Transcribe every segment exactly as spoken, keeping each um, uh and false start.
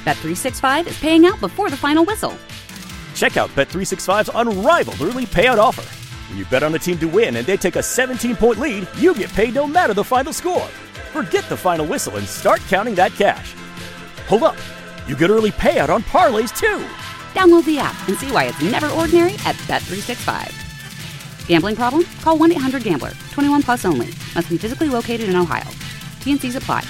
Bet three sixty-five is paying out before the final whistle. Check out Bet three sixty-five's unrivaled early payout offer. When you bet on a team to win and they take a seventeen-point lead, you get paid no matter the final score. Forget the final whistle and start counting that cash. Hold up. You get early payout on parlays, too. Download the app and see why it's never ordinary at Bet three sixty-five. Gambling problem? Call one eight hundred gambler. twenty-one plus only. Must be physically located in Ohio. T and C's apply.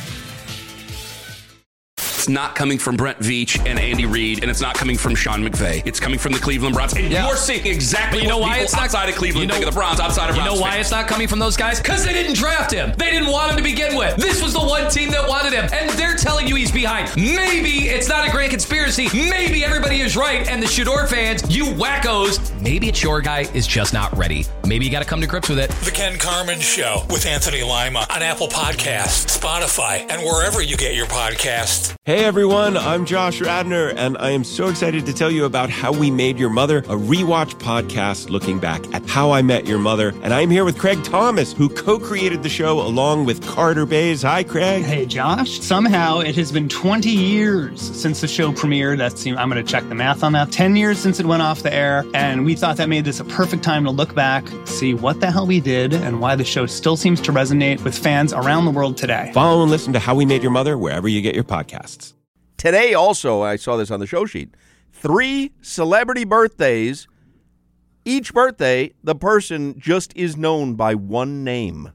It's not coming from Brent Veach and Andy Reid, and it's not coming from Sean McVay. It's coming from the Cleveland Browns. And yeah. you're seeing exactly you know what why it's not, outside of Cleveland you know, think of the Browns, outside of You Browns know why fans. It's not coming from those guys? Because they didn't draft him. They didn't want him to begin with. This was the one team that wanted him, and they're telling you he's behind. Maybe it's not a great conspiracy. Maybe everybody is right, and the Shador fans, you wackos, maybe it's your guy is just not ready. Maybe you got to come to grips with it. The Ken Carman Show with Anthony Lima on Apple Podcasts, Spotify, and wherever you get your podcasts. Hey everyone, I'm Josh Radner, and I am so excited to tell you about How We Made Your Mother, a rewatch podcast looking back at How I Met Your Mother. And I'm here with Craig Thomas, who co-created the show along with Carter Bays. Hi, Craig. Hey, Josh. Somehow it has been twenty years since the show premiered. That's, I'm going to check the math on that. ten years since it went off the air, and we thought that made this a perfect time to look back, see what the hell we did, and why the show still seems to resonate with fans around the world today. Follow and listen to How We Made Your Mother wherever you get your podcasts. Today also, I saw this on the show sheet, three celebrity birthdays. Each birthday, the person just is known by one name.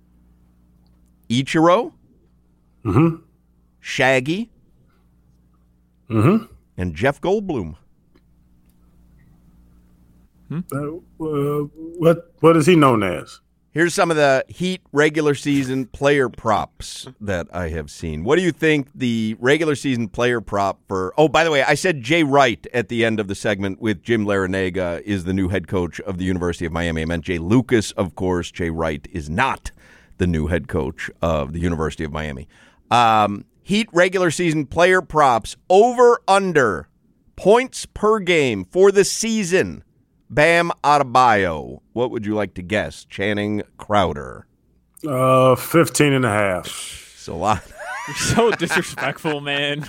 Ichiro, mm-hmm. Shaggy, mm-hmm. and Jeff Goldblum. Hmm? Uh, uh, what what is he known as? Here's some of the Heat regular season player props that I have seen. What do you think the regular season player prop for... Oh, by the way, I said Jay Wright at the end of the segment with Jim Larinaga is the new head coach of the University of Miami. I meant Jay Lucas, of course. Jay Wright is not the new head coach of the University of Miami. Um, Heat regular season player props over under points per game for the season. Bam Adebayo. What would you like to guess? Channing Crowder. Uh, fifteen and a half. It's a lot. You're so disrespectful, man.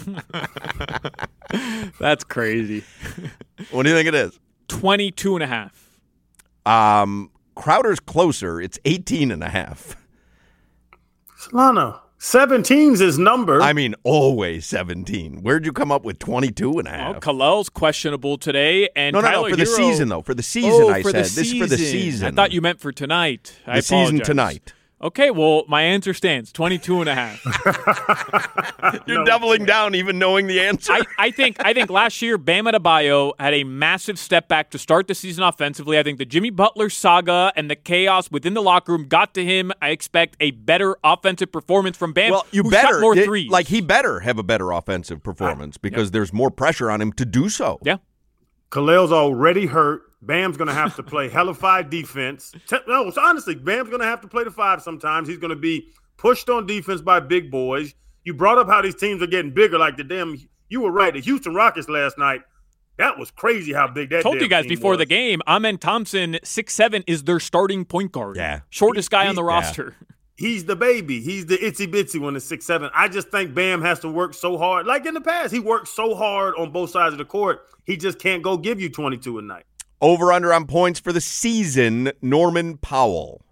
That's crazy. What do you think it is? twenty-two and a half. Um, Crowder's closer. It's eighteen and a half. Solano. seventeen's his number. I mean, always seventeen. Where'd you come up with twenty-two and a half? Well, Kalel's questionable today. And no, no, Tyler no, for the Hero, season, though. For the season, oh, I for said. The this is for the season. I thought you meant for tonight. The I apologize. season tonight. Okay, well, my answer stands, twenty-two and a half. You're No. doubling down even knowing the answer. I, I think I think last year, Bam Adebayo had a massive step back to start the season offensively. I think the Jimmy Butler saga and the chaos within the locker room got to him. I expect a better offensive performance from Bam, well, you who better, shot more it- threes. like he better have a better offensive performance because Yep. there's more pressure on him to do so. Yeah. Khalil's already hurt. Bam's going to have to play hellified defense. Te- No, so honestly, Bam's going to have to play the five sometimes. He's going to be pushed on defense by big boys. You brought up how these teams are getting bigger. Like the damn, you were right. The Houston Rockets last night, that was crazy how big that Told damn you guys team before was. the game, Amen Thompson, six seven, is their starting point guard. Yeah. Shortest guy He- on the he- roster. He's the baby. He's the itsy bitsy one, the six seven. I just think Bam has to work so hard. Like in the past, he worked so hard on both sides of the court. He just can't go give you twenty-two a night. Over under on points for the season, Norman Powell.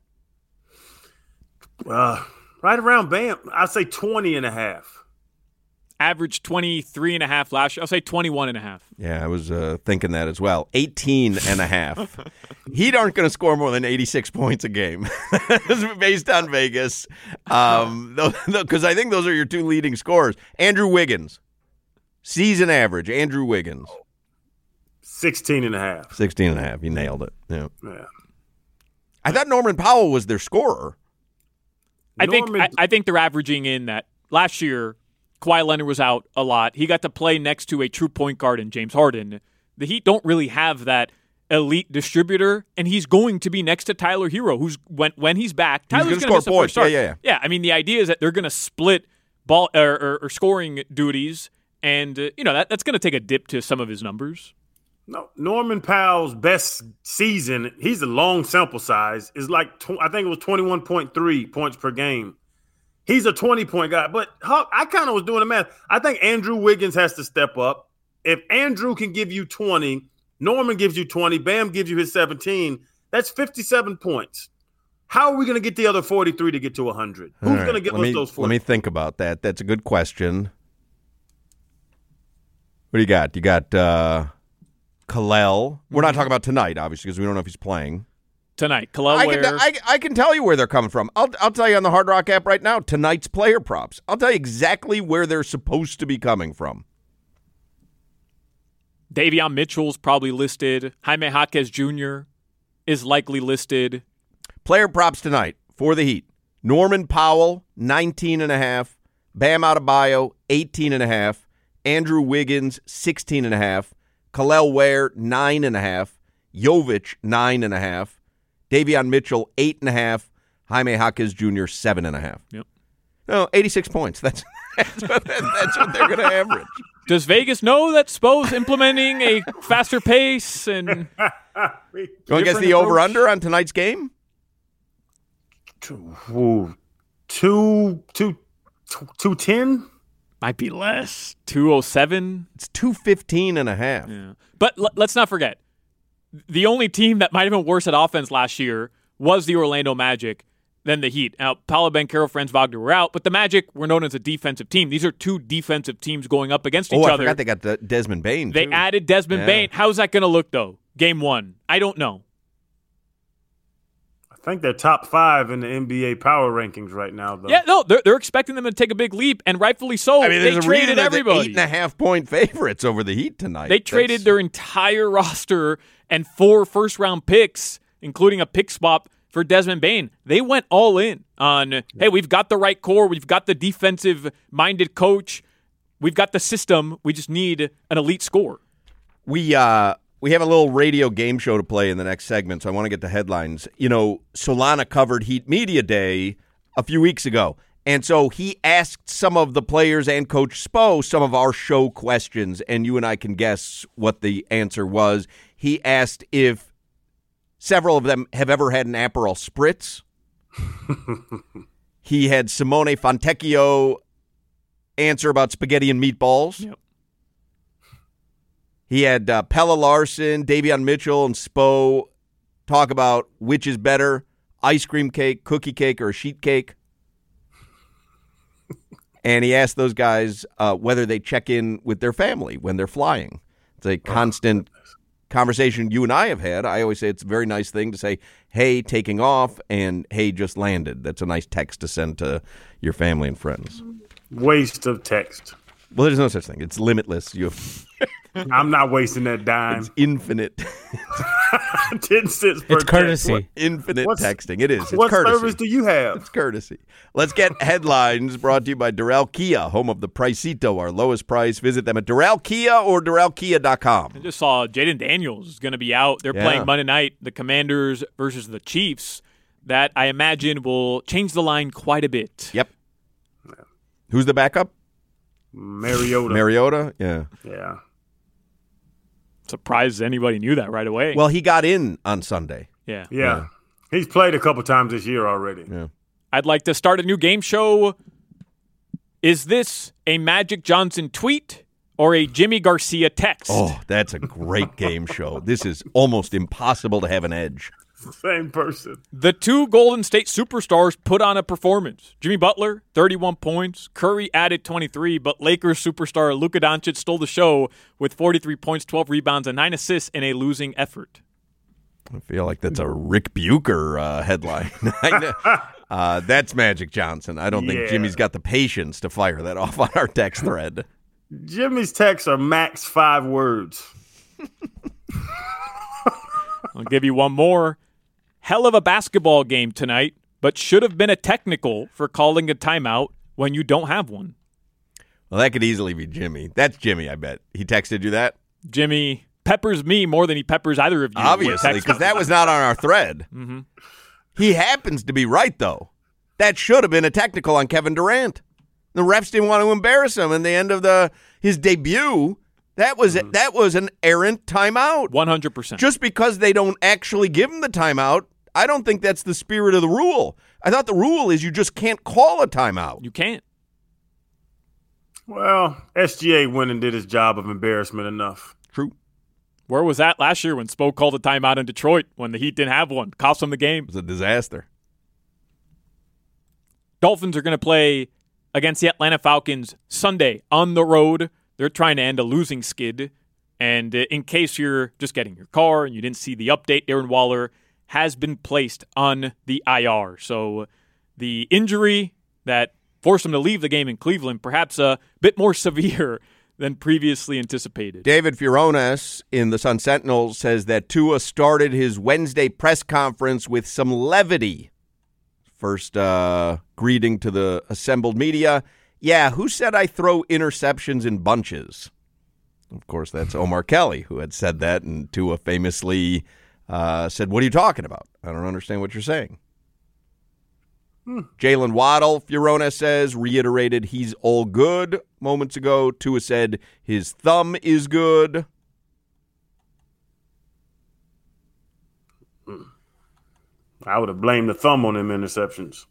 Uh, right around Bam, I'd say twenty and a half. Averaged twenty-three and a half last year. I'll say twenty-one and a half. Yeah, I was uh, thinking that as well. eighteen and a half. Heat aren't going to score more than eighty-six points a game. This is based on Vegas. Um, because I think those are your two leading scorers. Andrew Wiggins. Season average, Andrew Wiggins. sixteen and a half. sixteen and a half. You nailed it. Yeah. Yeah. I thought Norman Powell was their scorer. I think Norman- I, I think they're averaging in that. Last year, Kawhi Leonard was out a lot. He got to play next to a true point guard in James Harden. The Heat don't really have that elite distributor, and he's going to be next to Tyler Hero, who's when when he's back, Tyler's gonna going to score miss the points. first start. Yeah, yeah, yeah. Yeah, I mean, the idea is that they're going to split ball or, or, or scoring duties, and uh, you know that that's going to take a dip to some of his numbers. No, Norman Powell's best season, he's a long sample size, is like, tw- I think it was twenty-one point three points per game. He's a twenty-point guy. But Hawk, I kind of was doing the math. I think Andrew Wiggins has to step up. If Andrew can give you twenty, Norman gives you twenty, Bam gives you his seventeen, that's fifty-seven points. How are we going to get the other forty-three to get to one hundred? Who's right, going to get us me, those forty? Let me think about that. That's a good question. What do you got? You got uh, Kalel. We're not talking about tonight, obviously, because we don't know if he's playing. Tonight, Kalel I Ware. can, I, I can tell you where they're coming from. I'll, I'll tell you on the Hard Rock app right now, tonight's player props. I'll tell you exactly where they're supposed to be coming from. Davion Mitchell's probably listed. Jaime Jaquez Junior is likely listed. Player props tonight for the Heat. Norman Powell, nineteen and a half. Bam Adebayo, eighteen and a half. Andrew Wiggins, sixteen and a half. Kalel Ware, nine and a half. Jovic, nine and a half. Davion Mitchell, eight and a half. Jaime Jaquez Junior, seven and a half. Yep. No, eighty-six points. That's that's what, that's what they're going to average. Does Vegas know that Spo's implementing a faster pace? And you want to guess the over-under on tonight's game? Two, two, two, two ten? Might be less. two oh seven? It's two fifteen and a half. Yeah. But l- let's not forget, the only team that might have been worse at offense last year was the Orlando Magic than the Heat. Now, Paolo Banchero, Franz Wagner were out, but the Magic were known as a defensive team. These are two defensive teams going up against oh, each I other. forgot they got the Desmond Bane, They too. added Desmond yeah. Bane. How's that going to look, though? Game one. I don't know. I think they're top five in the N B A power rankings right now, though. Yeah, no, they're, they're expecting them to take a big leap, and rightfully so. I mean, they there's a traded reason everybody. Eight and a half point favorites over the Heat tonight. They traded That's... their entire roster and four first round picks, including a pick swap for Desmond Bane. They went all in on, hey, we've got the right core, we've got the defensive minded coach, we've got the system, we just need an elite scorer. We uh we have a little radio game show to play in the next segment, so I want to get the headlines. You know, Solana covered Heat Media Day a few weeks ago, and so he asked some of the players and Coach Spo some of our show questions, and you and I can guess what the answer was. He asked if several of them have ever had an Aperol Spritz. He had Simone Fontecchio answer about spaghetti and meatballs. Yep. He had uh, Pella Larson, Davion Mitchell, and Spo talk about which is better, ice cream cake, cookie cake, or a sheet cake. And he asked those guys uh, whether they check in with their family when they're flying. It's a constant conversation you and I have had. I always say it's a very nice thing to say, hey, taking off, and hey, just landed. That's a nice text to send to your family and friends. Waste of text. Well, there's no such thing. It's limitless. You I'm not wasting that dime. It's infinite. Ten cents per It's courtesy. What, infinite What's, texting. It is. It's what courtesy. service do you have? It's courtesy. Let's get headlines brought to you by Doral Kia, home of the Pricito, our lowest price. Visit them at Doral Kia or Doral Kia dot com. I just saw Jaden Daniels is going to be out. They're Yeah. playing Monday night, the Commanders versus the Chiefs. That, I imagine, will change the line quite a bit. Yep. Who's the backup? Mariota. Mariota? Yeah. Yeah. Surprised anybody knew that right away. Well, he got in on Sunday. yeah. Yeah. Yeah. He's played a couple times this year already. Yeah. I'd like to start a new game show. Is this a Magic Johnson tweet or a Jimmy Garcia text? Oh, that's a great game show. This is almost impossible to have an edge. Same person. The two Golden State superstars put on a performance. Jimmy Butler, thirty-one points. Curry added twenty-three, but Lakers superstar Luka Doncic stole the show with forty-three points, twelve rebounds, and nine assists in a losing effort. I feel like that's a Rick Bucher uh, headline. uh, that's Magic Johnson. I don't think Yeah. Jimmy's got the patience to fire that off on our text thread. Jimmy's texts are max five words. I'll give you one more. Hell of a basketball game tonight, but should have been a technical for calling a timeout when you don't have one. Well, that could easily be Jimmy. That's Jimmy, I bet. He texted you that? Jimmy peppers me more than he peppers either of you. Obviously, because that was not on our thread. Mm-hmm. He happens to be right, though. That should have been a technical on Kevin Durant. The refs didn't want to embarrass him in the end of the his debut. That was mm. that was an errant timeout. one hundred percent. Just because they don't actually give him the timeout, I don't think that's the spirit of the rule. I thought the rule is you just can't call a timeout. You can't. Well, S G A went and did his job of embarrassment enough. True. Where was that last year when Spo called a timeout in Detroit when the Heat didn't have one? Cost them the game. It was a disaster. Dolphins are going to play against the Atlanta Falcons Sunday on the road. They're trying to end a losing skid. And in case you're just getting your car and you didn't see the update, Darren Waller has been placed on the I R. So the injury that forced him to leave the game in Cleveland, perhaps a bit more severe than previously anticipated. David Furones in the Sun Sentinel says that Tua started his Wednesday press conference with some levity. First uh, greeting to the assembled media. Yeah, who said I throw interceptions in bunches? Of course, that's Omar Kelly who had said that, and Tua famously uh, said, what are you talking about? I don't understand what you're saying. Hmm. Jalen Waddle, Furones says, reiterated he's all good. Moments ago, Tua said his thumb is good. I would have blamed the thumb on them interceptions.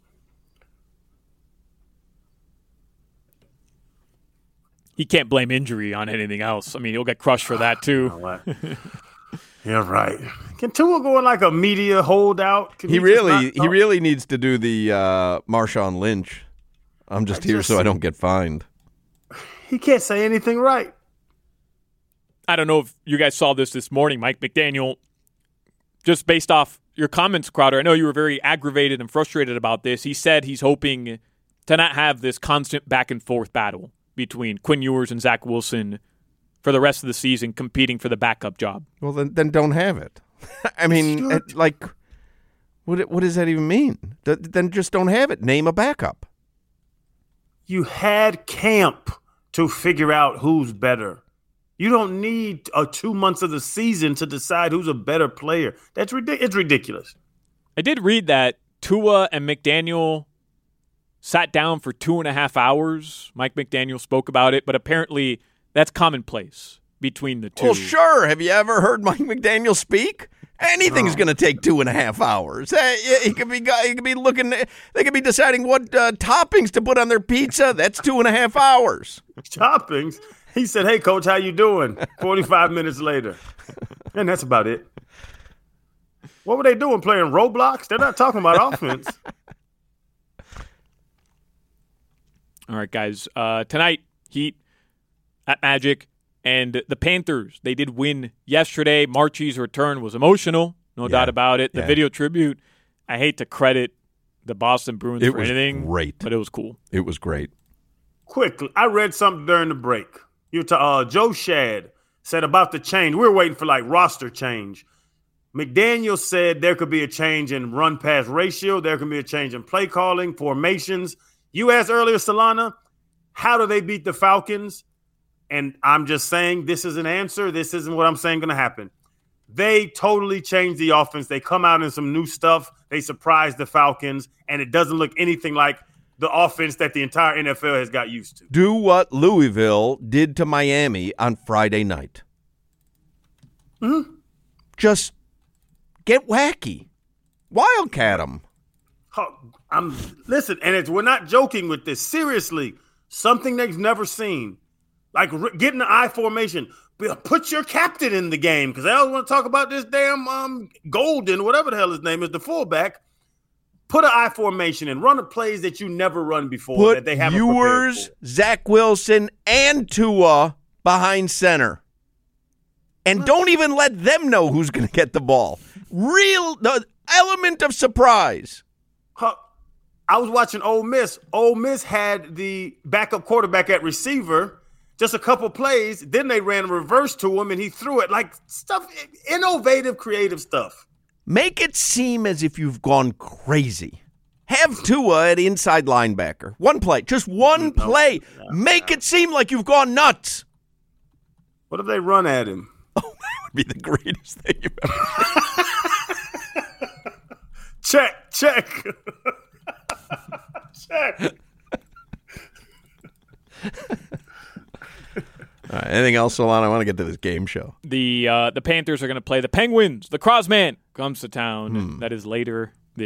He can't blame injury on anything else. I mean, he'll get crushed for that, too. Yeah, right. Can Tua go in like a media holdout? Can he, he really he really needs to do the uh, Marshawn Lynch. I'm just I here just, so I don't get fined. He can't say anything right. I don't know if you guys saw this this morning, Mike McDaniel, just based off your comments, Crowder. I know you were very aggravated and frustrated about this. He said he's hoping to not have this constant back and forth battle between Quinn Ewers and Zach Wilson for the rest of the season competing for the backup job. Well, then, then don't have it. I mean, it, like, what what does that even mean? Th- then just don't have it. Name a backup. You had camp to figure out who's better. You don't need uh, two months of the season to decide who's a better player. That's ridiculous. It's ridiculous. I did read that Tua and McDaniel sat down for two and a half hours. Mike McDaniel spoke about it, but apparently that's commonplace between the two. Well, sure. Have you ever heard Mike McDaniel speak? Anything's oh. going to take two and a half hours. Hey, he could be, he could be looking. They could be deciding what uh, toppings to put on their pizza. That's two and a half hours. Toppings. He said, "Hey, coach, how you doing?" Forty-five minutes later, and that's about it. What were they doing? Playing Roblox? They're not talking about offense. All right, guys. Uh, tonight, Heat at Magic. And the Panthers, they did win yesterday. Marchie's return was emotional, no yeah, doubt about it. The yeah. video tribute, I hate to credit the Boston Bruins it for anything. It was great. But it was cool. It was great. Quickly, I read something during the break. You t- uh, Joe Shad said about the change. We were waiting for, like, roster change. McDaniel said there could be a change in run-pass ratio. There can be a change in play calling, formations. You asked earlier, Solana, how do they beat the Falcons? And I'm just saying this is an answer. This isn't what I'm saying going to happen. They totally changed the offense. They come out in some new stuff. They surprised the Falcons, and it doesn't look anything like the offense that the entire N F L has got used to. Do what Louisville did to Miami on Friday night. Mm-hmm. Just get wacky. Wildcat them. I'm listen, and it's, we're not joking with this. Seriously, something they've never seen. Like getting the I formation. Put your captain in the game because I always want to talk about this damn um, Golden, whatever the hell his name is, the fullback. Put an I formation and run the plays that you never run before. Put that they haven't Ewers, Zach Wilson, and Tua behind center. And don't even let them know who's going to get the ball. Real the element of surprise. Huh. I was watching Ole Miss. Ole Miss had the backup quarterback at receiver. Just a couple plays, then they ran a reverse to him, and he threw it. Like stuff, innovative, creative stuff. Make it seem as if you've gone crazy. Have Tua at inside linebacker. One play, just one play. No, no, Make no. it seem like you've gone nuts. What if they run at him? Oh, that would be the greatest thing you've ever Check, check. Check. All right, anything else, Solana? I want to get to this game show. The uh, the Panthers are going to play the Penguins. The Crosman comes to town. Hmm. That is later this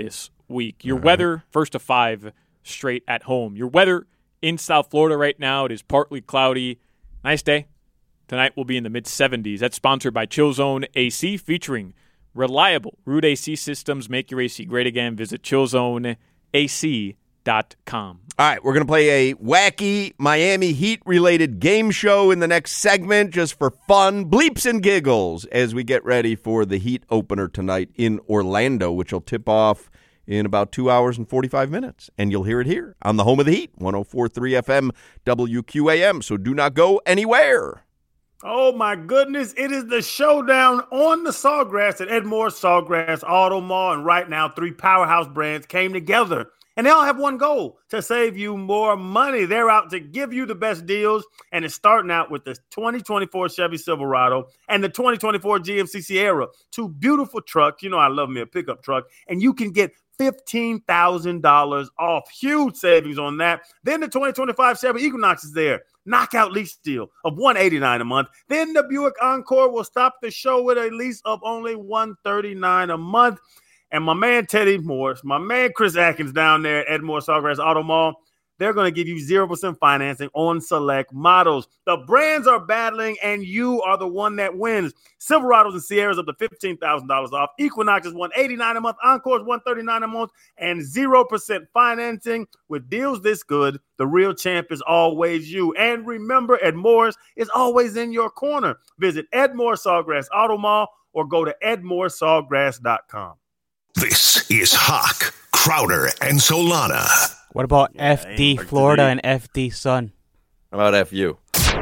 week. Your right. weather, first to five straight at home. Your weather in South Florida right now, it is partly cloudy. Nice day. Tonight will be in the mid seventies. That's sponsored by Chill Zone A C, featuring reliable Root A C systems. Make your A C great again. Visit chill zone A C dot com. All right, we're going to play a wacky Miami Heat-related game show in the next segment just for fun, bleeps and giggles, as we get ready for the Heat opener tonight in Orlando, which will tip off in about two hours and forty-five minutes. And you'll hear it here on the home of the Heat, one oh four point three F M W Q A M. So do not go anywhere. Oh, my goodness. It is the showdown on the Sawgrass at Edmore Sawgrass Auto Mall. And right now, three powerhouse brands came together. And they all have one goal, to save you more money. They're out to give you the best deals. And it's starting out with the twenty twenty-four Chevy Silverado and the twenty twenty-four G M C Sierra. Two beautiful trucks. You know I love me a pickup truck. And you can get fifteen thousand dollars off. Huge savings on that. Then the twenty twenty-five Chevy Equinox is there. Knockout lease deal of one hundred eighty-nine dollars a month. Then the Buick Encore will stop the show with a lease of only one hundred thirty-nine dollars a month. And my man Teddy Morris, my man Chris Atkins down there at Edmore Sawgrass Auto Mall, they're going to give you zero percent financing on select models. The brands are battling, and you are the one that wins. Silverados and Sierras up to fifteen thousand dollars off. Equinox is one hundred eighty-nine dollars a month. Encore is one hundred thirty-nine dollars a month. And zero percent financing. With deals this good, the real champ is always you. And remember, Edmore's is always in your corner. Visit Edmore Sawgrass Auto Mall or go to edmore sawgrass dot com. This is Hawk, Crowder, and Solana. What about Yeah, F D Florida and F D Sun? How about F U?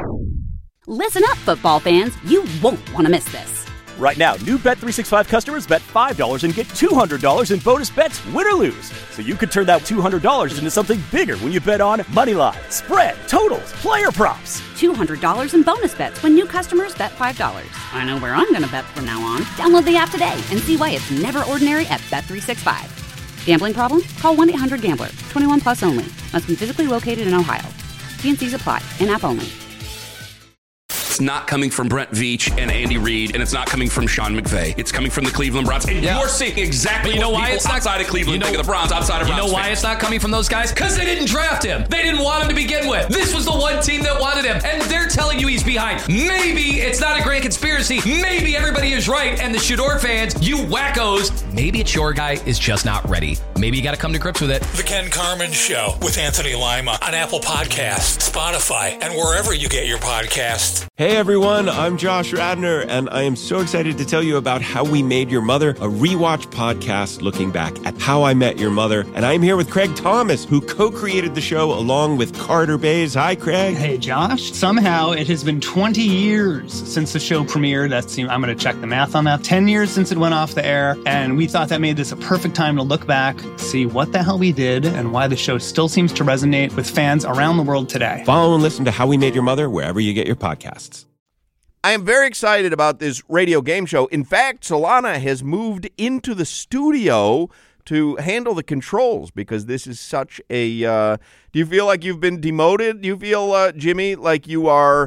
Listen up, football fans. You won't want to miss this. Right now, new Bet three sixty-five customers bet five dollars and get two hundred dollars in bonus bets, win or lose. So you could turn that two hundred dollars into something bigger when you bet on money line, spread, totals, player props. two hundred dollars in bonus bets when new customers bet five dollars. I know where I'm going to bet from now on. Download the app today and see why it's never ordinary at Bet three sixty-five. Gambling problem? Call one eight hundred gambler. twenty-one plus only. Must be physically located in Ohio. T N Cs apply. In-app only. It's not coming from Brent Veach and Andy Reid, and it's not coming from Sean McVay. It's coming from the Cleveland Browns. And yeah. you're seeing exactly but you know what why people it's not, outside of Cleveland you know, think of the Browns, outside of You Browns know why fans. it's not coming from those guys? Because they didn't draft him. They didn't want him to begin with. This was the one team that wanted him, and they're telling you he's behind. Maybe it's not a grand conspiracy. Maybe everybody is right, and the Shador fans, you wackos, maybe it's your guy is just not ready. Maybe you got to come to grips with it. The Ken Carman Show with Anthony Lima on Apple Podcasts, Spotify, and wherever you get your podcasts. Hey everyone, I'm Josh Radner, and I am so excited to tell you about How We Made Your Mother, a rewatch podcast looking back at How I Met Your Mother. And I'm here with Craig Thomas, who co-created the show along with Carter Bays. Hi, Craig. Hey, Josh. Somehow it has been twenty years since the show premiered. That's, I'm going to check the math on that. ten years since it went off the air, and we thought that made this a perfect time to look back, see what the hell we did, and why the show still seems to resonate with fans around the world today. Follow and listen to How We Made Your Mother wherever you get your podcasts. I am very excited about this radio game show. In fact, Solana has moved into the studio to handle the controls because this is such a uh, do you feel like you've been demoted? Do you feel, uh, Jimmy, like you are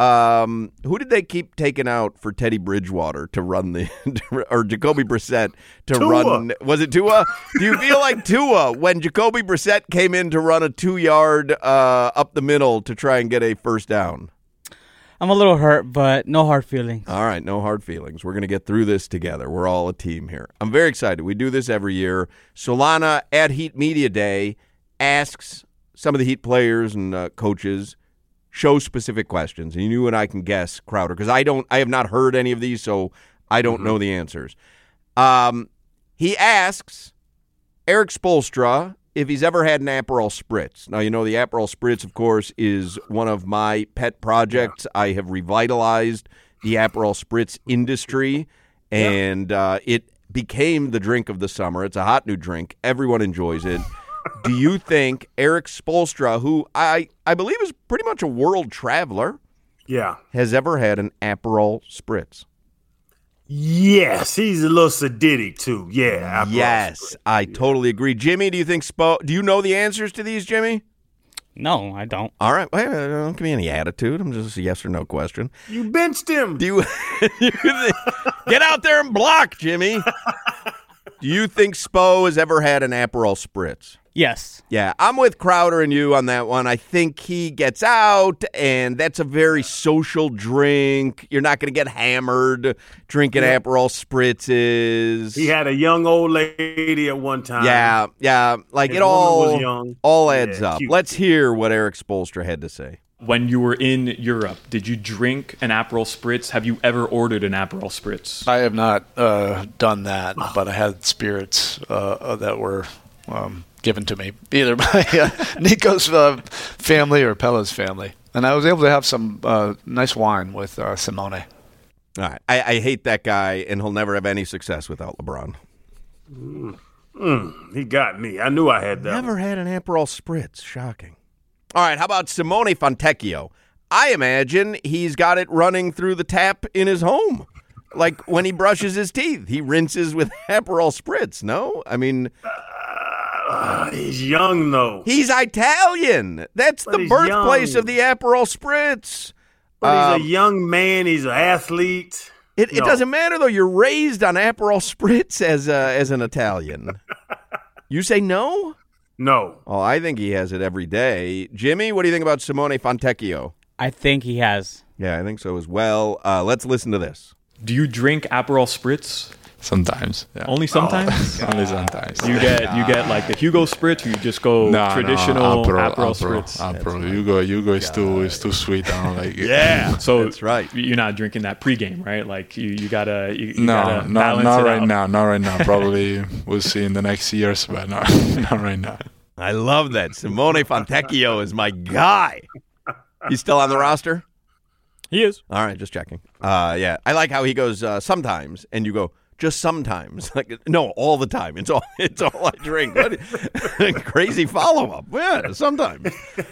um, who did they keep taking out for Teddy Bridgewater to run the or Jacoby Brissett to Tua. run? Was it Tua? Do you feel like Tua when Jacoby Brissett came in to run a two-yard uh, up the middle to try and get a first down? I'm a little hurt, but no hard feelings. All right, no hard feelings. We're going to get through this together. We're all a team here. I'm very excited. We do this every year. Solana at Heat Media Day asks some of the Heat players and uh, coaches show-specific questions. And you and I can guess, Crowder, because I don't. I have not heard any of these, so I don't mm-hmm. know the answers. Um, he asks Eric Spoelstra if he's ever had an Aperol Spritz. Now, you know, the Aperol Spritz, of course, is one of my pet projects. Yeah. I have revitalized the Aperol Spritz industry, and yeah. uh, it became the drink of the summer. It's a hot new drink. Everyone enjoys it. Do you think Eric Spoelstra, who I, I believe is pretty much a world traveler, yeah, has ever had an Aperol Spritz? Yes, he's a little sadidic too. Yeah. I yes, I totally agree. Jimmy, do you think Spo? Do you know the answers to these, Jimmy? No, I don't. All right, well, don't give me any attitude. I'm just a yes or no question. You benched him. Do you, you think, get out there and block, Jimmy? Do you think Spo has ever had an Aperol Spritz? Yes. Yeah, I'm with Crowder and you on that one. I think he gets out, and that's a very social drink. You're not going to get hammered drinking yeah. Aperol Spritzes. He had a young old lady at one time. Yeah, yeah. Like His it all, was young. all adds yeah, up. cute. Let's hear what Eric Spoelstra had to say. When you were in Europe, did you drink an Aperol Spritz? Have you ever ordered an Aperol Spritz? I have not uh, done that, but I had spirits uh, that were um, given to me, either by uh, Nico's uh, family or Pella's family. And I was able to have some uh, nice wine with uh, Simone. All right. I, I hate that guy, and he'll never have any success without LeBron. Mm. Mm, he got me. I knew I had that. Never one. had an Aperol Spritz. Shocking. All right, how about Simone Fontecchio? I imagine he's got it running through the tap in his home. Like when he brushes his teeth, he rinses with Aperol Spritz, no? I mean... Uh, he's young, though. He's Italian. That's but the birthplace young. of the Aperol Spritz. But he's um, a young man. He's an athlete. It, it no. doesn't matter, though. You're raised on Aperol Spritz as, a, as an Italian. You say no? No. Oh, I think he has it every day. Jimmy, what do you think about Simone Fontecchio? I think he has. Yeah, I think so as well. Uh, let's listen to this. Do you drink Aperol Spritz? Sometimes. Yeah. Only sometimes? Oh, only sometimes. You get you get like the Hugo Spritz, or you just go no, traditional no, Aperol, Aperol Aperol, Spritz? Aperol. Hugo, Hugo is too is too sweet. I don't like it. Yeah, so that's right. You're not drinking that pregame, right? Like you, you gotta you, you no, gotta no, balance not it right out. now. Not right now. Probably we'll see in the next years, but no, not right now. I love that. Simone Fontecchio is my guy. He's still on the roster? He is. All right, just checking. Uh, yeah, I like how he goes uh, sometimes, and you go, just sometimes. Like, no, all the time. It's all It's all I drink. What? Crazy follow-up. Yeah, sometimes.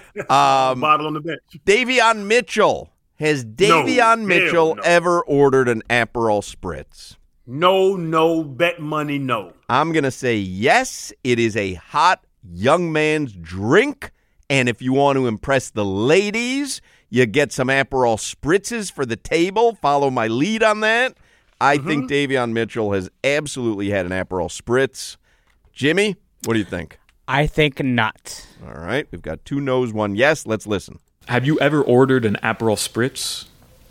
Um, Bottle on the bench. Davion Mitchell. Has Davion no, Mitchell no. ever ordered an Aperol Spritz? No, no, bet money, no. I'm going to say yes. It is a hot young man's drink. And if you want to impress the ladies, you get some Aperol Spritzes for the table. Follow my lead on that. I mm-hmm. think Davion Mitchell has absolutely had an Aperol Spritz. Jimmy, what do you think? I think not. All right. We've got two no's, one yes. Let's listen. Have you ever ordered an Aperol Spritz?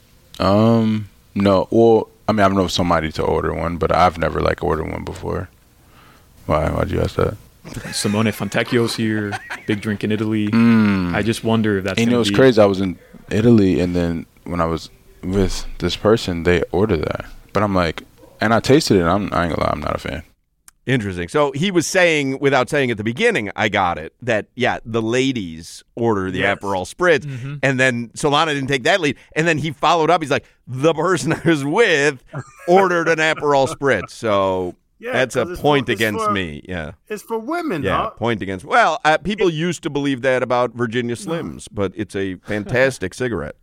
Um, no. Well, I mean, I know somebody to order one, but I've never, like, ordered one before. Why? Why'd you ask that? Simone Fontecchio's here, big drink in Italy. Mm. I just wonder if that's. You know, it's be... crazy. I was in Italy, and then when I was with this person, they ordered that. But I'm like, and I tasted it, and I'm, I ain't gonna lie, I'm not a fan. Interesting. So he was saying, without saying at the beginning, I got it, that, yeah, the ladies order the yes. Aperol Spritz. Mm-hmm. And then Solana didn't take that lead. And then he followed up. He's like, the person I was with ordered an Aperol Spritz. So... Yeah, that's a point for, against for, me. Yeah, it's for women. Yeah, huh? point against. Well, uh, people used to believe that about Virginia Slims, but it's a fantastic cigarette.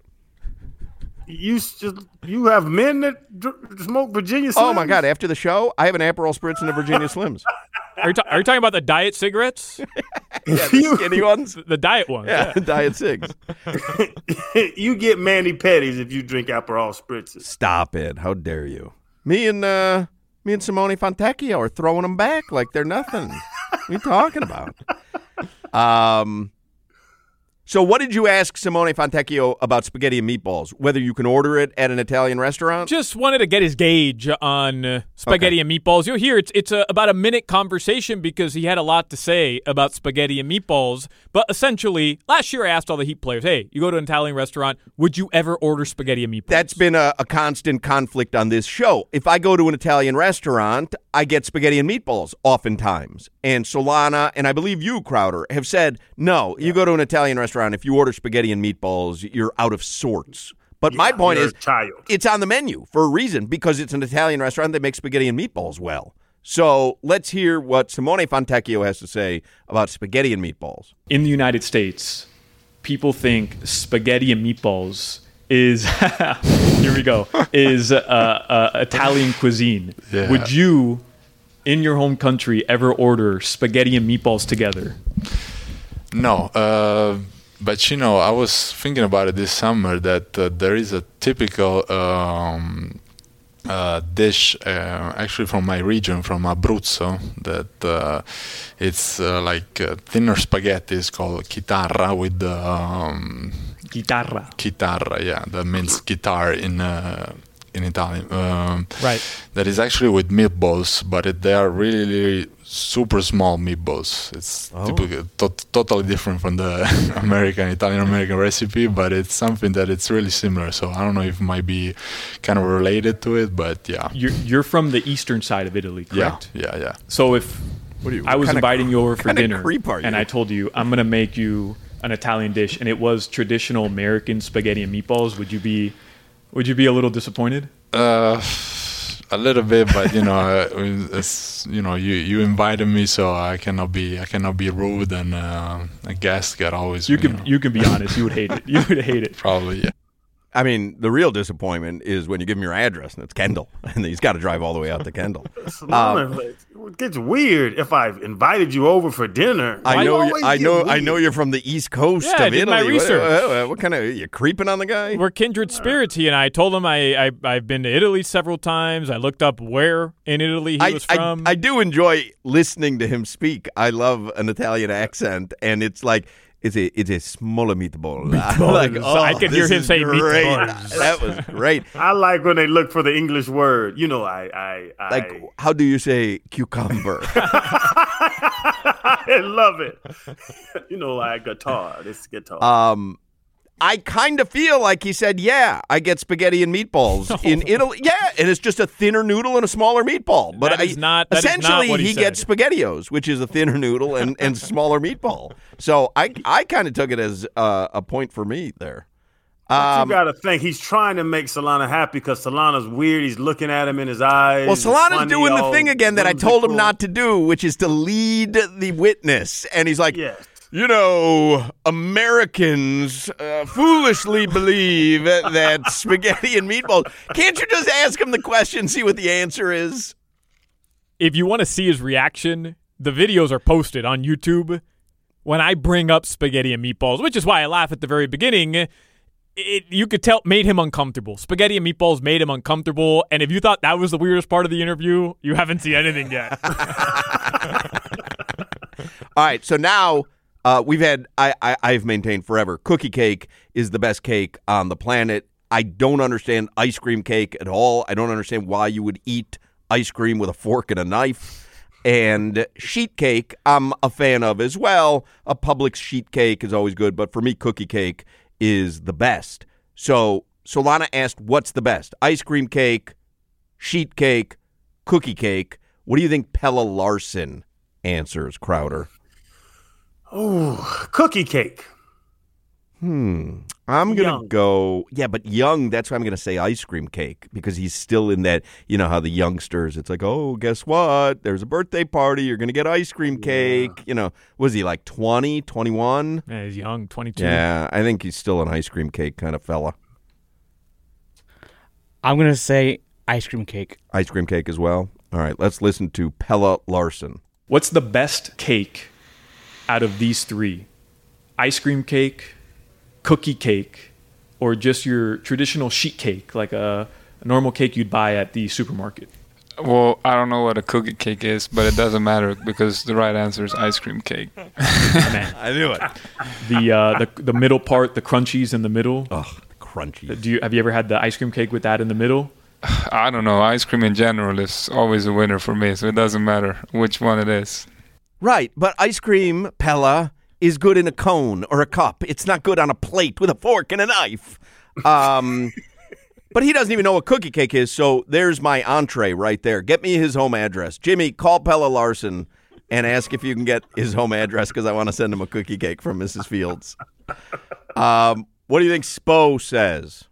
You just you have men that dr- smoke Virginia Slims? Oh my God! After the show, I have an Aperol Spritz and a Virginia Slims. Are you, ta- are you talking about the diet cigarettes? Yeah, the skinny ones, the diet ones. Yeah, yeah. diet cigs. You get Manny Petties if you drink Aperol Spritzes. Stop it! How dare you? Me and. uh Me and Simone Fontecchio are throwing them back like they're nothing. What are you talking about? Um, so what did you ask Simone Fontecchio about spaghetti and meatballs? Whether you can order it at an Italian restaurant? Just wanted to get his gauge on uh, spaghetti okay. and meatballs. You'll hear it's it's a, about a minute conversation because he had a lot to say about spaghetti and meatballs. But essentially, last year I asked all the Heat players, hey, you go to an Italian restaurant, would you ever order spaghetti and meatballs? That's been a, a constant conflict on this show. If I go to an Italian restaurant, I get spaghetti and meatballs oftentimes. And Solana, and I believe you, Crowder, have said, no, you go to an Italian restaurant, if you order spaghetti and meatballs, you're out of sorts. But yeah, my point is, it's on the menu for a reason, because it's an Italian restaurant that makes spaghetti and meatballs well. So let's hear what Simone Fontecchio has to say about spaghetti and meatballs. In the United States, people think spaghetti and meatballs is, here we go, is uh, uh, Italian cuisine. Yeah. Would you, in your home country, ever order spaghetti and meatballs together? No, uh, but you know, I was thinking about it this summer that uh, there is a typical um, uh, dish, uh, actually from my region, from Abruzzo, that uh, it's uh, like uh, thinner spaghetti. It's called chitarra with the um, Chitarra. Chitarra, yeah, that means guitar in uh, in Italian. Um, right. That is actually with meatballs, but it, they are really, really super small meatballs. It's Oh. typically to- totally different from the American, Italian-American recipe, but it's something that it's really similar. So I don't know if it might be kind of related to it, but yeah. You're, you're from the eastern side of Italy, correct? Yeah, yeah, yeah. So if What are you, I was kinda- inviting you over for kinda dinner, creep are you? and I told you I'm going to make you an Italian dish, and it was traditional American spaghetti and meatballs, would you be, would you be a little disappointed? Uh, a little bit, but you know, uh, it's, you know, you, you invited me, so I cannot be I cannot be rude, and uh, a guest got always. You can know. you can be honest. You would hate it. You would hate it. Probably, yeah. I mean, the real disappointment is when you give him your address and it's Kendall, and he's got to drive all the way out to Kendall. Um, it gets weird if I've invited you over for dinner. I Why know, you you, always I get know, I weird? know you're from the East Coast Yeah, I of did Italy. my What- research. What, what, what kind of you creeping on the guy? We're kindred spirits, he and I. I told him I, I I've been to Italy several times. I looked up where in Italy he I, was I, from. I do enjoy listening to him speak. I love an Italian accent, and it's like it's a it's a smaller meatball. like, So I could hear this him is say great. meatballs. That was great. I like when they look for the English word. You know, I, I, I, Like, how do you say cucumber? I love it. You know, like guitar. This guitar. Um, I kind of feel like he said, "Yeah, I get spaghetti and meatballs in Italy." Yeah, and it's just a thinner noodle and a smaller meatball. But That is I, not- that is not essentially what he he said. gets SpaghettiOs, which is a thinner noodle and, and smaller meatball. So I I kind of took it as uh, a point for me there. But Um, you got to think he's trying to make Solana happy because Solana's weird. He's looking at him in his eyes. Well, It's Solana's funny, doing the all thing again that I told him whimsical. not to do, which is to lead the witness. And he's like, Yes. you know, Americans uh, foolishly believe that spaghetti and meatballs. Can't you just ask him the question, see what the answer is? If you want to see his reaction, the videos are posted on YouTube. When I bring up spaghetti and meatballs, which is why I laugh at the very beginning, it, you could tell made him uncomfortable. Spaghetti and meatballs made him uncomfortable. And if you thought that was the weirdest part of the interview, you haven't seen anything yet. All right, so now uh, we've had, I, I, I've maintained forever, cookie cake is the best cake on the planet. I don't understand ice cream cake at all. I don't understand why you would eat ice cream with a fork and a knife. And sheet cake, I'm a fan of as well. A Publix sheet cake is always good, but for me, cookie cake is the best. So Solana asked, what's the best? Ice cream cake, sheet cake, cookie cake. What do you think Pella Larson answers, Crowder? Oh, cookie cake. Hmm. I'm going to Young. go, yeah, but young, that's why I'm going to say ice cream cake because he's still in that, you know, how the youngsters, it's like, oh, guess what? There's a birthday party. You're going to get ice cream cake. You know, was he like twenty, twenty-one? Yeah, he's young, twenty-two. Yeah, I think he's still an ice cream cake kind of fella. I'm going to say ice cream cake. Ice cream cake as well. All right, let's listen to Pella Larson. What's the best cake out of these three? Ice cream cake, cookie cake, or just your traditional sheet cake, like a, a normal cake you'd buy at the supermarket? Well, I don't know what a cookie cake is, but it doesn't matter because the right answer is ice cream cake. Man, I knew it. The uh, the the middle part, the crunchies in the middle. Oh, the crunchies. Do you have you ever had the ice cream cake with that in the middle? I don't know. Ice cream in general is always a winner for me, so it doesn't matter which one it is. Right, but ice cream, Pella, is good in a cone or a cup. It's not good on a plate with a fork and a knife. Um, but he doesn't even know what cookie cake is, so there's my entree right there. Get me his home address. Jimmy, call Pella Larson and ask if you can get his home address because I want to send him a cookie cake from Missus Fields. Um, what do you think Spo says?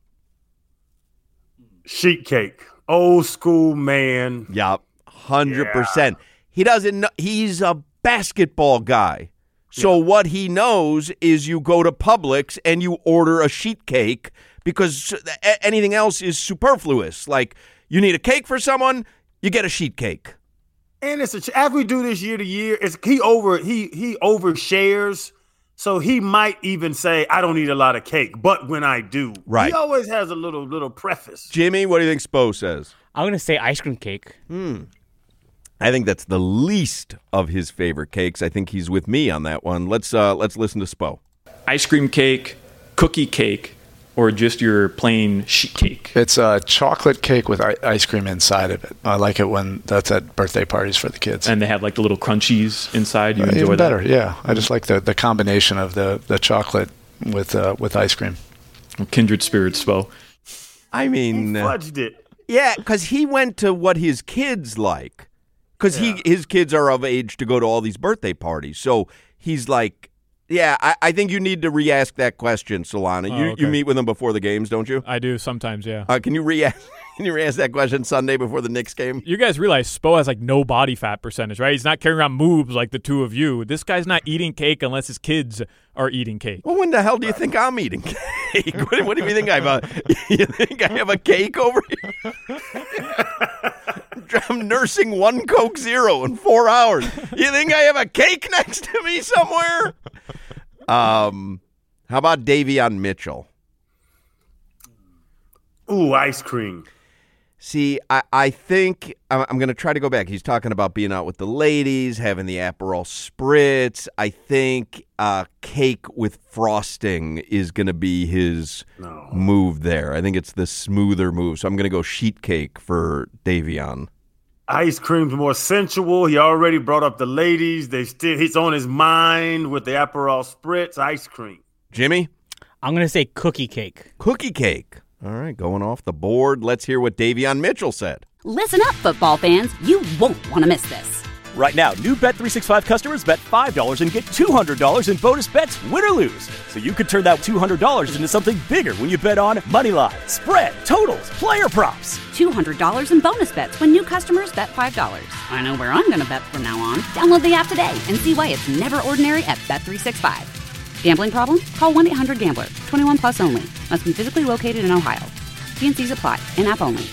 Sheet cake. Old school man. Yup, one hundred percent. He doesn't know. He's a basketball guy. So yeah. What he knows is you go to Publix and you order a sheet cake because anything else is superfluous. Like you need a cake for someone, you get a sheet cake. And it's a, as we do this year to year, it's he over he he overshares. So he might even say, I don't eat a lot of cake, but when I do. Right. He always has a little little preface. Jimmy, what do you think Spo says? I'm going to say ice cream cake. Hmm. I think that's the least of his favorite cakes. I think he's with me on that one. Let's uh, let's listen to Spo. Ice cream cake, cookie cake, or just your plain sheet cake? It's a chocolate cake with ice cream inside of it. I like it when that's at birthday parties for the kids. And they have like the little crunchies inside. You uh, enjoy even that? better, yeah. I just like the, the combination of the, the chocolate with uh, with ice cream. Kindred spirits, Spo. I mean, he fudged it. Yeah, because he went to what his kids like. Because Yeah. he his kids are of age to go to all these birthday parties. So he's like, yeah, I, I think you need to re-ask that question, Solana. Oh, you okay. you meet with them before the games, don't you? I do sometimes, yeah. Uh, can you re-ask, can you re-ask that question Sunday before the Knicks game? You guys realize Spo has like no body fat percentage, right? He's not carrying around moobs like the two of you. This guy's not eating cake unless his kids are eating cake. Well, when the hell do you think I'm eating cake? what, what do you think I have? A, you think I have a cake over here? I'm nursing one Coke Zero in four hours. You think I have a cake next to me somewhere? Um, how about Davion Mitchell? Ooh, ice cream. See, I, I think I'm, I'm going to try to go back. He's talking about being out with the ladies, having the Aperol Spritz. I think uh, cake with frosting is going to be his no. move there. I think it's the smoother move. So I'm going to go sheet cake for Davion. Ice cream's more sensual. He already brought up the ladies. They still he's on his mind with the Aperol Spritz. Ice cream. Jimmy? I'm going to say cookie cake. Cookie cake. All right, going off the board. Let's hear what Davion Mitchell said. Listen up, football fans. You won't want to miss this. Right now, new Bet three sixty-five customers bet five dollars and get two hundred dollars in bonus bets, win or lose. So you could turn that two hundred dollars into something bigger when you bet on moneyline, spread, totals, player props. two hundred dollars in bonus bets when new customers bet five dollars. I know where I'm going to bet from now on. Download the app today and see why it's never ordinary at Bet three sixty-five. Gambling problem? Call one eight hundred gambler. twenty-one plus only. Must be physically located in Ohio. T and C's apply. In-app only.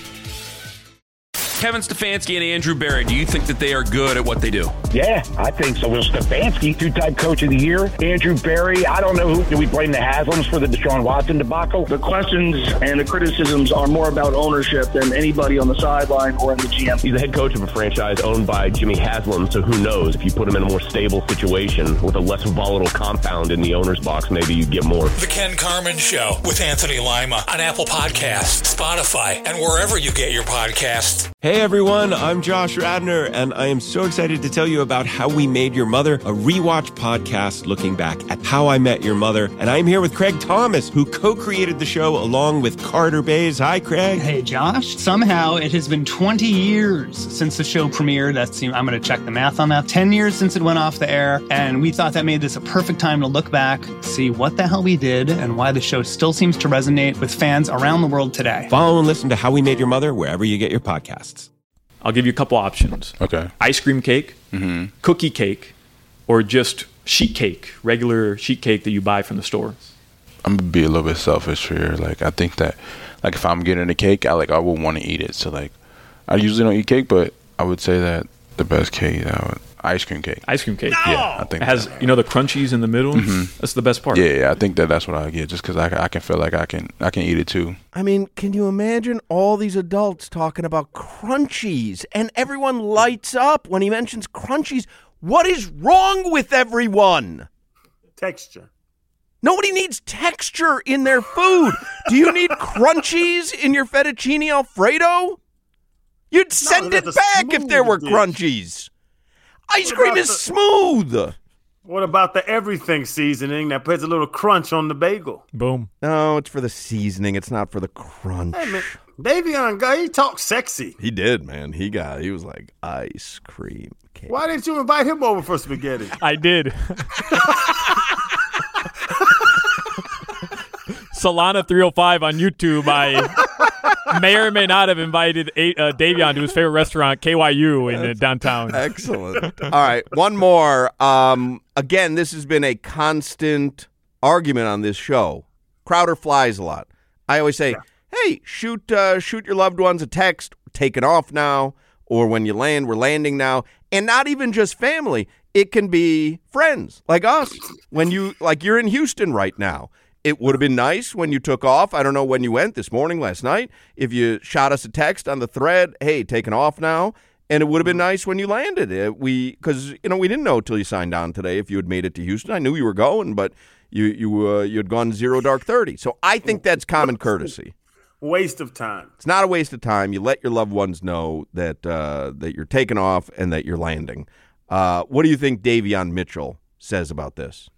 Kevin Stefanski and Andrew Berry, do you think that they are good at what they do? Yeah, I think so. Will Stefanski, two-time coach of the year. Andrew Berry, I don't know who. Do we blame the Haslams for the Deshaun Watson debacle? The questions and the criticisms are more about ownership than anybody on the sideline or in the G M. He's the head coach of a franchise owned by Jimmy Haslam, so who knows? If you put him in a more stable situation with a less volatile compound in the owner's box, maybe you get more. The Ken Carman Show with Anthony Lima on Apple Podcasts, Spotify, and wherever you get your podcasts. Hey everyone, I'm Josh Radner, and I am so excited to tell you about How We Made Your Mother, a rewatch podcast looking back at How I Met Your Mother. And I'm here with Craig Thomas, who co-created the show along with Carter Bays. Hi, Craig. Hey, Josh. Somehow it has been twenty years since the show premiered. That's, I'm going to check the math on that. ten years since it went off the air, and we thought that made this a perfect time to look back, see what the hell we did, and why the show still seems to resonate with fans around the world today. Follow and listen to How We Made Your Mother wherever you get your podcasts. I'll give you a couple options. Okay. Ice cream cake, mm-hmm. cookie cake, or just sheet cake, regular sheet cake that you buy from the store. I'm gonna be a little bit selfish here. Like I think that, like if I'm getting a cake, I like I would want to eat it. So like, I usually don't eat cake, but I would say that the best cake, that would, ice cream cake. Ice cream cake. No! Yeah, I think it has that. You know the crunchies in the middle. Mm-hmm. That's the best part. Yeah, yeah, I think that that's what I get, just because I, I can feel like I can I can eat it too. I mean, can you imagine all these adults talking about crunchies, and everyone lights up when he mentions crunchies? What is wrong with everyone? Texture. Nobody needs texture in their food. Do you need crunchies in your fettuccine Alfredo? You'd send no, it back if there were dish. crunchies. Ice What cream about is the- smooth. What about the everything seasoning that puts a little crunch on the bagel? Boom. No, it's for the seasoning. It's not for the crunch. Hey, man, Davion guy, he talks sexy. He did, man. He got, he was like, ice cream cake. Why didn't you invite him over for spaghetti? I did. Solana three oh five on YouTube. I may or may not have invited a- uh, Davion to his favorite restaurant, K Y U, in uh, downtown. Excellent. All right, one more. Um, again, this has been a constant argument on this show. Crowder flies a lot. I always say, yeah. hey, shoot uh, shoot your loved ones a text, taking off now, or when you land, we're landing now. And not even just family. It can be friends like us. When you like you're in Houston right now. It would have been nice when you took off. I don't know when you went, this morning, last night. If you shot us a text on the thread, hey, taking off now. And it would have been nice when you landed. It, we because you know we didn't know until you signed on today if you had made it to Houston. I knew you were going, but you you uh, you had gone zero dark thirty. So I think that's common courtesy. Waste of time. It's not a waste of time. You let your loved ones know that uh, that you're taking off and that you're landing. Uh, what do you think Davion Mitchell says about this?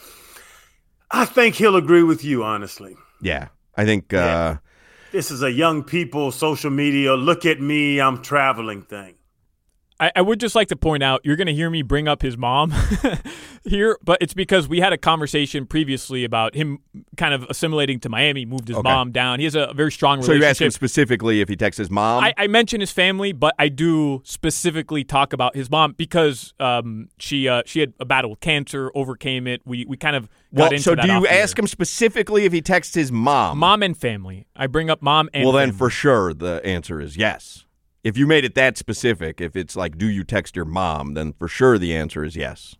I think he'll agree with you, honestly. Yeah, I think uh, yeah. This is a young people, social media, look at me, I'm traveling thing. I, I would just like to point out, you're going to hear me bring up his mom here, but it's because we had a conversation previously about him kind of assimilating to Miami, moved his Okay. mom down. He has a very strong So relationship. you asked him specifically if he texts his mom? I, I mention his family, but I do specifically talk about his mom because um, she uh, she had a battle with cancer, overcame it. We we kind of got well, into so that. do you off the ask air. him specifically if he texts his mom? Mom and family. I bring up mom and well, then family. for sure the answer is yes. If you made it that specific, if it's like, do you text your mom, then for sure the answer is yes.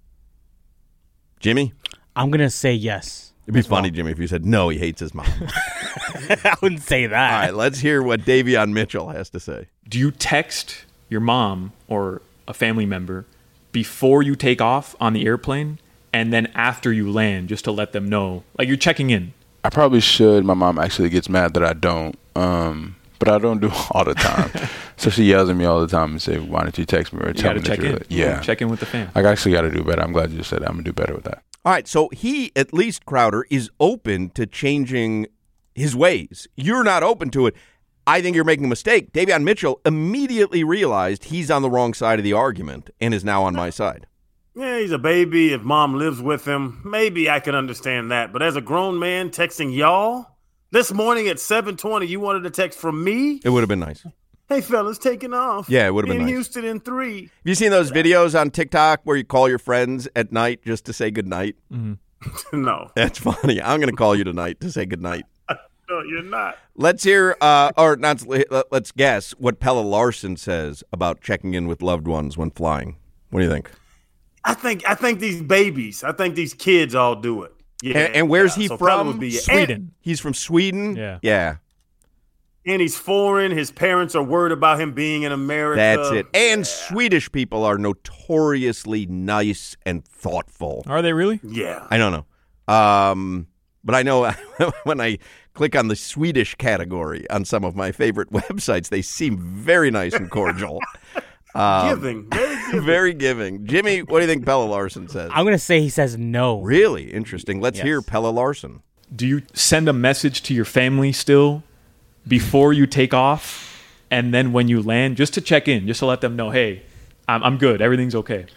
Jimmy? I'm going to say yes. It'd be funny, Jimmy, if you said no, he hates his mom. I wouldn't say that. All right, let's hear what Davion Mitchell has to say. Do you text your mom or a family member before you take off on the airplane and then after you land just to let them know? Like you're checking in. I probably should. My mom actually gets mad that I don't. Um, but I don't do all the time. So she yells at me all the time and say, why don't you text me or You tell gotta me that check you're in. late? Yeah. Check in with the fam. I actually got to do better. I'm glad you said that. I'm going to do better with that. All right, so he, at least Crowder, is open to changing his ways. You're not open to it. I think you're making a mistake. Davion Mitchell immediately realized he's on the wrong side of the argument and is now on my side. Yeah, he's a baby. If mom lives with him, maybe I can understand that. But as a grown man texting y'all, this morning at seven twenty, you wanted a text from me? It would have been nice. Hey, fellas, taking off. Yeah, it would have been in nice. Houston in three. Have you seen those videos on TikTok where you call your friends at night just to say goodnight? Mm-hmm. No. That's funny. I'm going to call you tonight to say goodnight. No, you're not. Let's hear, uh, or not, let's guess what Pelle Larsson says about checking in with loved ones when flying. What do you think? I think I think these babies, I think these kids all do it. Yeah. and, and where's yeah. he So Pelle from? would be- Sweden. And, He's from Sweden? Yeah. Yeah. and he's foreign. His parents are worried about him being in America. That's it. And Swedish people are notoriously nice and thoughtful. Are they really? Yeah. I don't know. Um, but I know when I click on the Swedish category on some of my favorite websites, they seem very nice and cordial. Um, Giving. Very giving. Very giving. Jimmy, what do you think Pelle Larsson says? I'm going to say he says no. Really interesting. Let's Yes. hear Pelle Larsson. Do you send a message to your family still before you take off and then when you land just to check in, just to let them know, hey, I'm, I'm good. Everything's okay.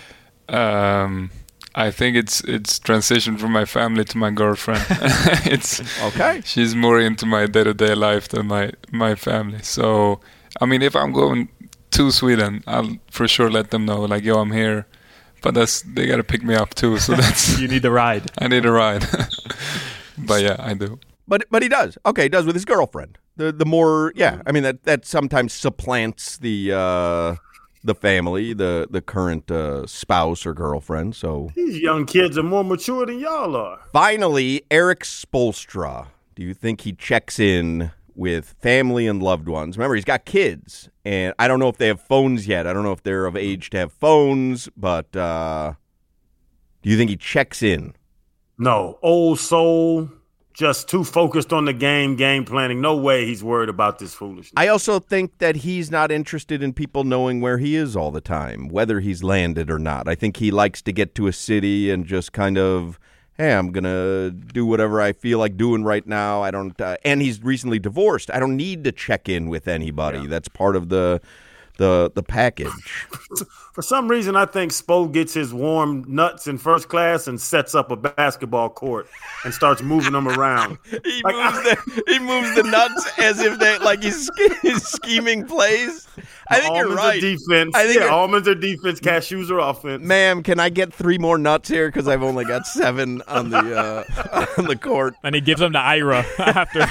Um, I think it's it's transitioned from my family to my girlfriend. It's okay. She's more into my day to day life than my my family. So I mean, if I'm going to Sweden, I'll for sure let them know, like, yo, I'm here. But that's they gotta pick me up too. So that's you need the ride. I need a ride. But yeah, I do. But but he does. Okay, he does with his girlfriend. The the more yeah, I mean that that sometimes supplants the uh, the family, the the current uh, spouse or girlfriend. So These young kids are more mature than y'all are. finally, Eric Spoelstra. Do you think he checks in with family and loved ones? Remember, he's got kids, and I don't know if they have phones yet. I don't know if they're of age to have phones, but uh, do you think he checks in? No, old soul, just too focused on the game, game planning. No way he's worried about this foolishness. I also think that he's not interested in people knowing where he is all the time, whether he's landed or not. I think he likes to get to a city and just kind of, hey, I'm going to do whatever I feel like doing right now. I don't, uh, and he's recently divorced. I don't need to check in with anybody. Yeah. That's part of the the the package. For some reason, I think Spo gets his warm nuts in first class and sets up a basketball court and starts moving them around. He, like, moves the, he moves the nuts as if they like he's, he's scheming plays. I think almonds you're right. Are defense. I think yeah, almonds are defense. Cashews are offense. Ma'am, can I get three more nuts here because I've only got seven on the uh, on the court? And he gives them to Ira after.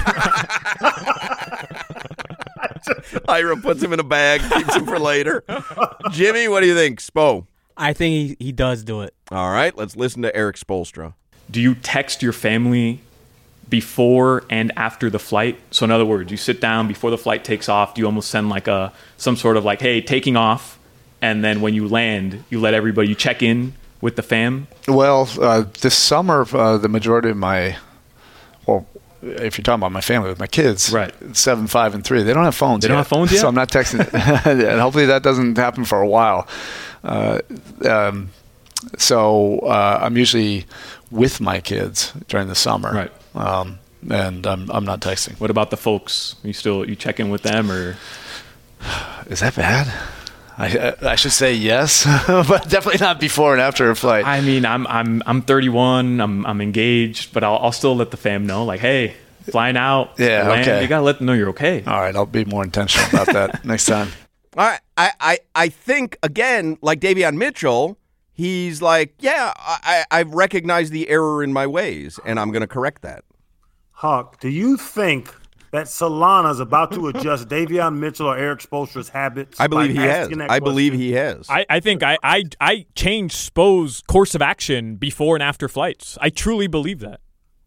Ira puts him in a bag, keeps him for later. Jimmy, what do you think, Spo? I think he, he does do it. All right, let's listen to Eric Spoelstra. Do you text your family before and after the flight? So in other words, you sit down before the flight takes off. Do you almost send like a some sort of like, hey, taking off, and then when you land, you let everybody you check in with the fam? Well, uh, this summer, uh, the majority of my, well, if you're talking about my family with my kids, right, seven, five, and three, they don't have phones. They yet. don't have phones yet, so I'm not texting. And hopefully that doesn't happen for a while. Uh, um, so uh, I'm usually with my kids during the summer, right? Um, and I'm I'm not texting. What about the folks? You still you check in with them, or is that bad? I, I should say yes, but definitely not before and after a flight. I mean, I'm I'm I'm thirty-one. I'm I'm engaged, but I'll I'll still let the fam know, like, hey, flying out. Yeah, land, okay. You gotta let them know you're okay. All right, I'll be more intentional about that next time. All right, I, I I think again, like Davion Mitchell, he's like, yeah, I I've recognized the error in my ways, and I'm going to correct that. Hawk, do you think that Solana's about to adjust Davion Mitchell or Eric Spoelstra's habits? I believe by he has. asking that I question? believe he has. I, I think I, I I changed Spo's course of action before and after flights. I truly believe that.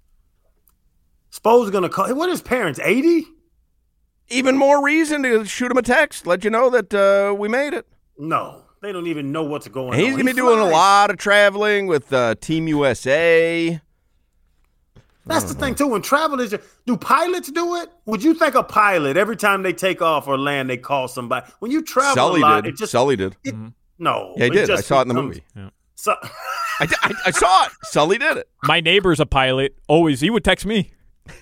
Spo's going to call. What are his parents, eighty? Even more reason to shoot him a text, let you know that uh, we made it. No, they don't even know what's going He's on. going to be doing flies. a lot of traveling with uh, Team U S A. That's the thing, too. When travel is, do pilots do it? Would you think a pilot, every time they take off or land, they call somebody? When you travel Sully a lot, did. it just. Sully did. It, no. Yeah, he it did. I just saw it in the becomes- movie. Yeah. So, I, I, I saw it. Sully did it. My neighbor's a pilot. Always, he would text me.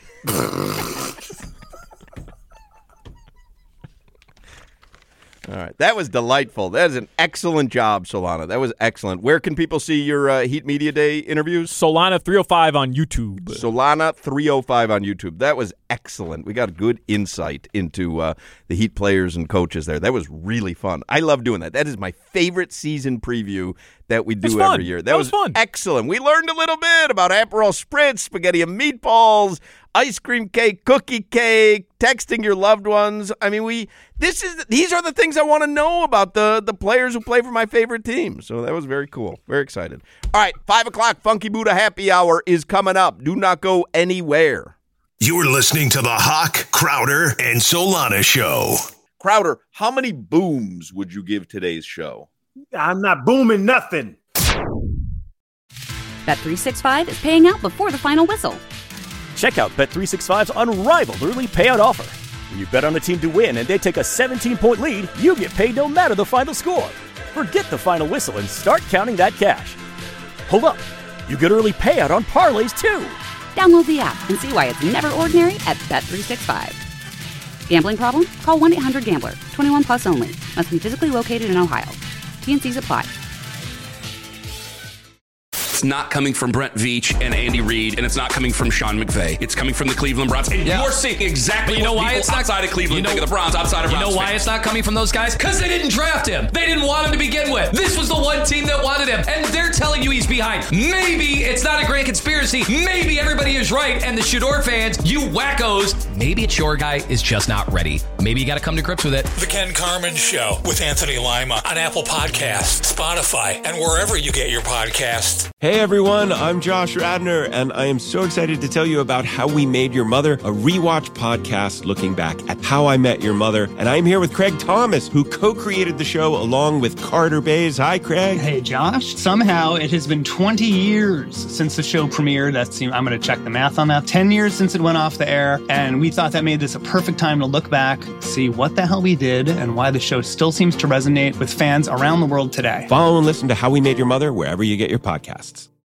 All right. That was delightful. That is an excellent job, Solana. That was excellent. Where can people see your uh, Heat Media Day interviews? Solana three oh five on YouTube. Solana three oh five on YouTube. That was excellent. We got a good insight into uh, the Heat players and coaches there. That was really fun. I love doing that. That is my favorite season preview that we do every year. That, that was, was fun. Excellent. We learned a little bit about Aperol Spritz, spaghetti and meatballs, ice cream cake, cookie cake, texting your loved ones. I mean, we this is these are the things I want to know about the the players who play for my favorite team. So that was very cool. Very excited. All right, five o'clock Funky Buddha Happy Hour is coming up. Do not go anywhere. You're listening to the Hawk, Crowder, and Solana Show. Crowder, how many booms would you give today's show? I'm not booming nothing. Bet three sixty-five is paying out before the final whistle. Check out Bet three sixty-five's unrivaled early payout offer. When you bet on a team to win and they take a seventeen-point lead, you get paid no matter the final score. Forget the final whistle and start counting that cash. Hold up. You get early payout on parlays, too. Download the app and see why it's never ordinary at Bet three sixty-five. Gambling problem? Call one eight hundred gambler. twenty-one plus only. Must be physically located in Ohio. T N Cs apply. It's not coming from Brent Veach and Andy Reid, and it's not coming from Sean McVay. It's coming from the Cleveland Browns. And yeah. you're seeing exactly but you know what why people it's not, outside of Cleveland you know, think of the Browns, outside of You Browns know why fans. it's not coming from those guys? Because they didn't draft him. They didn't want him to begin with. This was the one team that wanted him, and they're telling you he's behind. Maybe it's not a grand conspiracy. Maybe everybody is right, and the Shador fans, you wackos, maybe it's your guy is just not ready. Maybe you got to come to grips with it. The Ken Carman Show with Anthony Lima on Apple Podcasts, Spotify, and wherever you get your podcasts. Hey everyone, I'm Josh Radner, and I am so excited to tell you about How We Made Your Mother, a rewatch podcast looking back at How I Met Your Mother. And I'm here with Craig Thomas, who co-created the show along with Carter Bays. Hi, Craig. Hey, Josh. Somehow it has been twenty years since the show premiered. That's, I'm going to check the math on that. ten years since it went off the air, and we thought that made this a perfect time to look back, see what the hell we did, and why the show still seems to resonate with fans around the world today. Follow and listen to How We Made Your Mother wherever you get your podcasts.